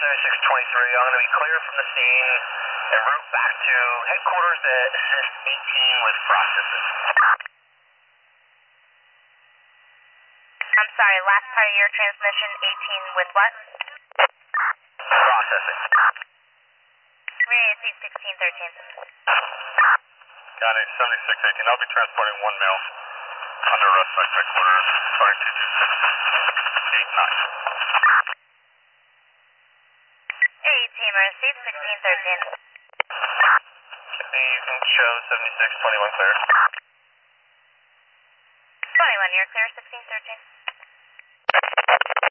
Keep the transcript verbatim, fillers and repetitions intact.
seventy-six twenty-three, I'm going to be clear from the scene en route back to headquarters to assist eighteen with processing. I'm sorry, last part of your transmission, eighteen with what? Processing. three A C sixteen thirteen. Got it, seventy-six eighteen. I'll be transporting one male under arrest back to headquarters, starting two two six eight nine. A teamer, received sixteen thirteen. You can show seventy-six twenty-one clear. twenty-one, you're clear, sixteen thirteen.